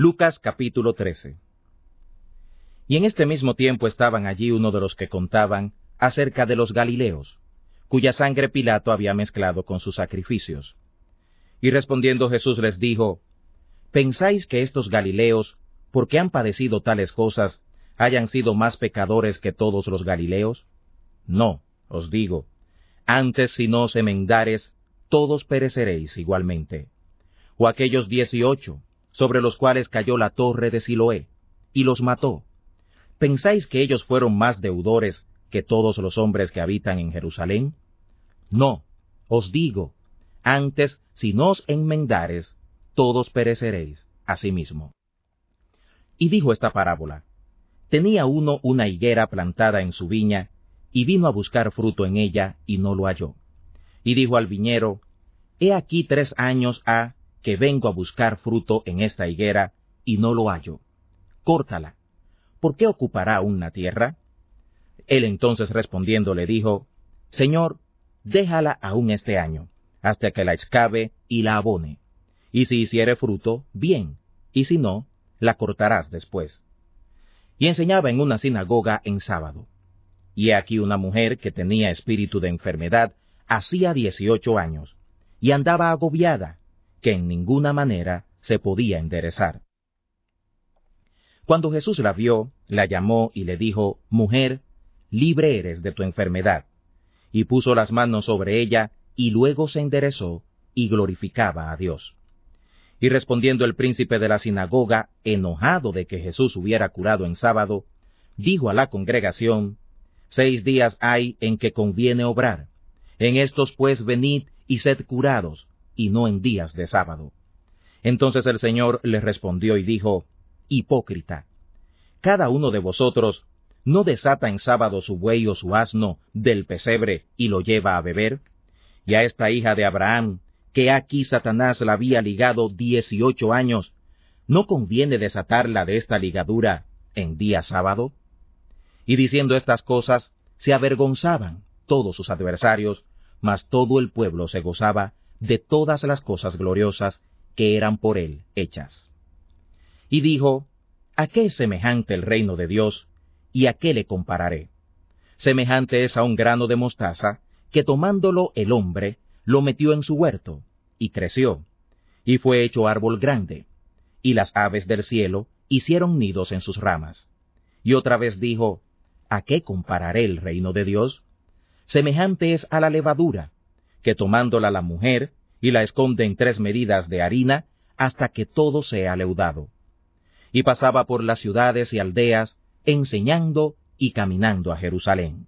Lucas capítulo 13. Y en este mismo tiempo estaban allí uno de los que contaban acerca de los Galileos, cuya sangre Pilato había mezclado con sus sacrificios. Y respondiendo Jesús les dijo, ¿pensáis que estos Galileos, porque han padecido tales cosas, hayan sido más pecadores que todos los Galileos? No, os digo, antes si no os enmendares, todos pereceréis igualmente. O aquellos 18, sobre los cuales cayó la torre de Siloé, y los mató. ¿Pensáis que ellos fueron más deudores que todos los hombres que habitan en Jerusalén? No, os digo, antes si no os enmendares, todos pereceréis asimismo. Y dijo esta parábola: tenía uno una higuera plantada en su viña, y vino a buscar fruto en ella, y no lo halló. Y dijo al viñero, he aquí 3 años ha que vengo a buscar fruto en esta higuera, y no lo hallo. Córtala. ¿Por qué ocupará aún la tierra? Él entonces respondiendo le dijo, Señor, déjala aún este año, hasta que la excave y la abone. Y si hiciere fruto, bien, y si no, la cortarás después. Y enseñaba en una sinagoga en sábado. Y he aquí una mujer que tenía espíritu de enfermedad hacía 18 años, y andaba agobiada, que en ninguna manera se podía enderezar. Cuando Jesús la vio, la llamó y le dijo, Mujer, libre eres de tu enfermedad. Y puso las manos sobre ella, y luego se enderezó, y glorificaba a Dios. Y respondiendo el príncipe de la sinagoga, enojado de que Jesús hubiera curado en sábado, dijo a la congregación, 6 días hay en que conviene obrar. En estos pues venid y sed curados, y no en días de sábado. Entonces el Señor le respondió y dijo, Hipócrita, cada uno de vosotros no desata en sábado su buey o su asno del pesebre y lo lleva a beber. Y a esta hija de Abraham, que aquí Satanás la había ligado 18 años, ¿no conviene desatarla de esta ligadura en día sábado? Y diciendo estas cosas, se avergonzaban todos sus adversarios, mas todo el pueblo se gozaba de todas las cosas gloriosas que eran por él hechas. Y dijo, ¿a qué es semejante el reino de Dios, y a qué le compararé? Semejante es a un grano de mostaza, que tomándolo el hombre, lo metió en su huerto, y creció, y fue hecho árbol grande, y las aves del cielo hicieron nidos en sus ramas. Y otra vez dijo, ¿a qué compararé el reino de Dios? Semejante es a la levadura, que tomándola la mujer, y la esconde en 3 medidas de harina, hasta que todo sea leudado. Y pasaba por las ciudades y aldeas, enseñando y caminando a Jerusalén.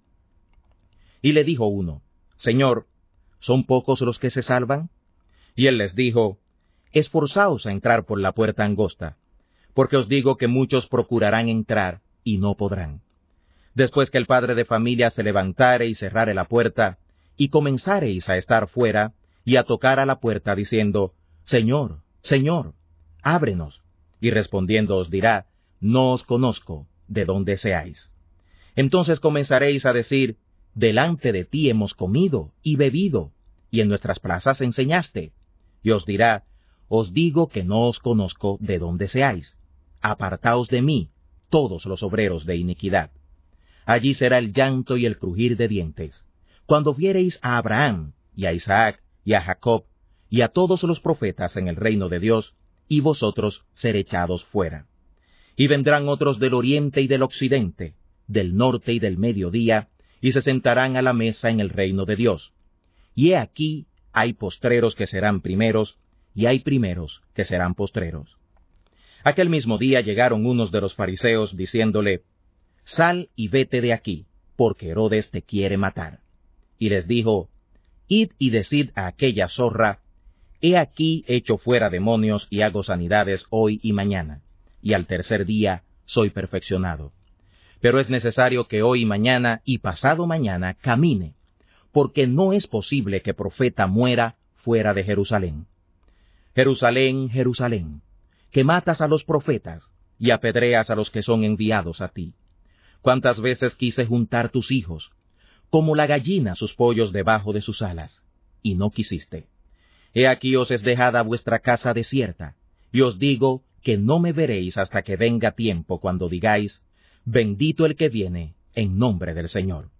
Y le dijo uno, Señor, ¿son pocos los que se salvan? Y él les dijo, esforzaos a entrar por la puerta angosta, porque os digo que muchos procurarán entrar y no podrán. Después que el padre de familia se levantare y cerrare la puerta, y comenzareis a estar fuera, y a tocar a la puerta diciendo, Señor, Señor, ábrenos. Y respondiendo os dirá, no os conozco, de dónde seáis. Entonces comenzaréis a decir, delante de ti hemos comido y bebido, y en nuestras plazas enseñaste. Y os dirá, os digo que no os conozco de dónde seáis. Apartaos de mí, todos los obreros de iniquidad. Allí será el llanto y el crujir de dientes, cuando viereis a Abraham, y a Isaac, y a Jacob, y a todos los profetas en el reino de Dios, y vosotros ser echados fuera. Y vendrán otros del oriente y del occidente, del norte y del mediodía, y se sentarán a la mesa en el reino de Dios. Y he aquí, hay postreros que serán primeros, y hay primeros que serán postreros. Aquel mismo día llegaron unos de los fariseos, diciéndole, Sal y vete de aquí, porque Herodes te quiere matar. Y les dijo, Id y decid a aquella zorra, he aquí echo fuera demonios y hago sanidades hoy y mañana, y al tercer día soy perfeccionado. Pero es necesario que hoy y mañana y pasado mañana camine, porque no es posible que profeta muera fuera de Jerusalén. Jerusalén, Jerusalén, que matas a los profetas y apedreas a los que son enviados a ti. ¿Cuántas veces quise juntar tus hijos, como la gallina sus pollos debajo de sus alas, y no quisiste? He aquí os es dejada vuestra casa desierta, y os digo que no me veréis hasta que venga tiempo cuando digáis, bendito el que viene en nombre del Señor.